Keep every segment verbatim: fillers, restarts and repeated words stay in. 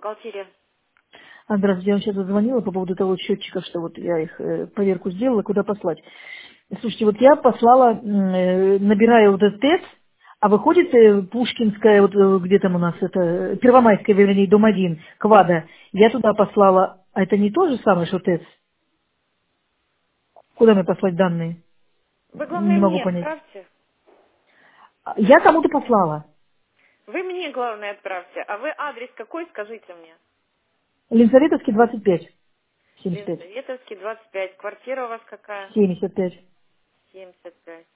бухгалтерия. А, здравствуйте, я вам сейчас звонила по поводу того счетчиков, что вот я их э, поверку сделала, куда послать. Слушайте, вот я послала, э, набираю вот этот тест, а выходит э, Пушкинская, вот э, где там у нас это, э, Первомайская, вернее, дом один, Квада. Я туда послала, а это не то же самое, что тест? Куда мне послать данные? Вы, главное, Не могу мне понять. отправьте. А, Я кому-то послала. Вы мне, главное, отправьте. А вы адрес какой, скажите мне? Ленсоветовский двадцать пять, семьдесят пять, Ленсоветовский, двадцать пять. Квартира у вас какая? семьдесят пять. семьдесят пять.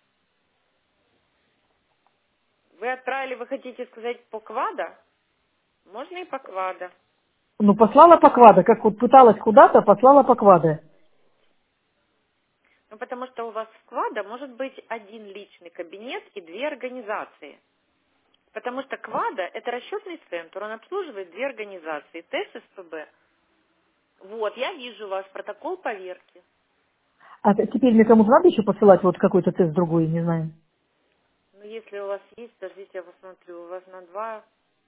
Вы отправили, вы хотите сказать, по квада? Можно и по квада. Ну, послала по квада, как вот пыталась куда-то, послала по квада. Ну, потому что у вас в квада может быть один личный кабинет и две организации. Потому что квада– это расчетный центр, он обслуживает две организации, ТЭС и СПБ. Вот, я вижу ваш протокол поверки. А т- теперь мне кому-то надо еще посылать вот какой-то тест другой, не знаю. Ну, если у вас есть, подождите, я посмотрю, у вас на два,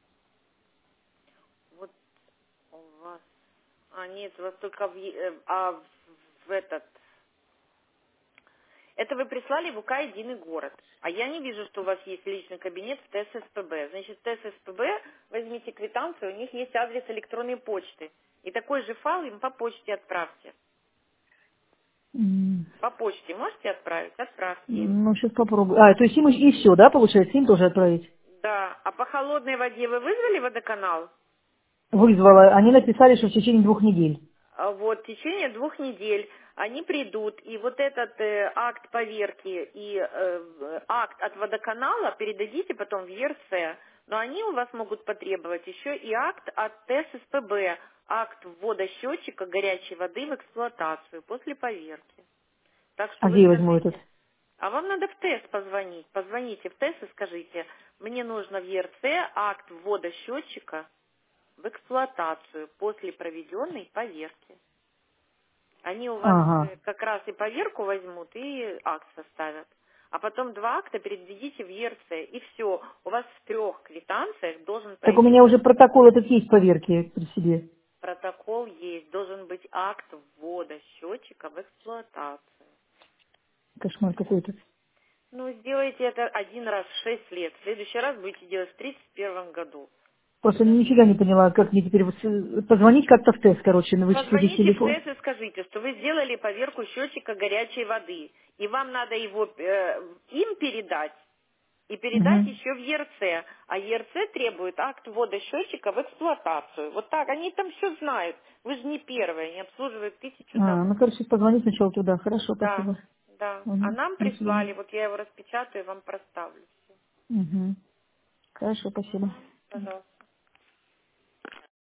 вот у вас, а нет, у вас только в, е- э, а в, в этот, это вы прислали в УК «Единый город», а я не вижу, что у вас есть личный кабинет в ТЭС СПБ. Значит, в ТЭС СПБ возьмите квитанцию, у них есть адрес электронной почты, и такой же файл им по почте отправьте. М, По почте можете отправить? Отправьте им. Ну, сейчас попробую. А, то есть им и все, да, получается, им тоже отправить? Да, а по холодной воде вы вызвали водоканал? Вызвала. Они написали, что в течение двух недель. А вот в течение двух недель они придут, и вот этот э, акт поверки и э, в- акт от водоканала передадите потом в ЕРЦ. Но они у вас могут потребовать еще и акт от ТЭС СПБ, акт ввода счетчика горячей воды в эксплуатацию после поверки. Так что А вы где я возьму этот? скажите, а вам надо в ТЭС позвонить. Позвоните в ТЭС и скажите, мне нужно в ЕРЦ акт ввода счетчика в эксплуатацию после проведенной поверки. Они у вас Ага. э, как раз и поверку возьмут, и акт составят. А потом два акта переведите в ЕРЦ, и все. У вас в трех квитанциях должен Так у пойти меня уже протокол этот есть поверки при себе. протокол есть, должен быть акт ввода счетчика в эксплуатацию. Кошмар какой-то. Ну, сделайте это один раз в шесть лет. В следующий раз будете делать в тридцать первом году. Просто нифига не поняла, как мне теперь вот с- позвонить как-то в тест, короче, на вычислить Позвоните в телефон. ТЭС и скажите, что вы сделали поверку счетчика горячей воды, и вам надо его э, им передать, и передать Угу. еще в ЕРЦ. А ЕРЦ требует акт ввода счетчика в эксплуатацию. Вот так, они там все знают. Вы же не первые, они обслуживают тысячу А, ну, домов. короче, позвонить сначала туда. Хорошо, Да, спасибо. да. А Угу. нам До свидания. прислали, вот я его распечатаю и вам проставлю. Угу. Хорошо, спасибо. Пожалуйста.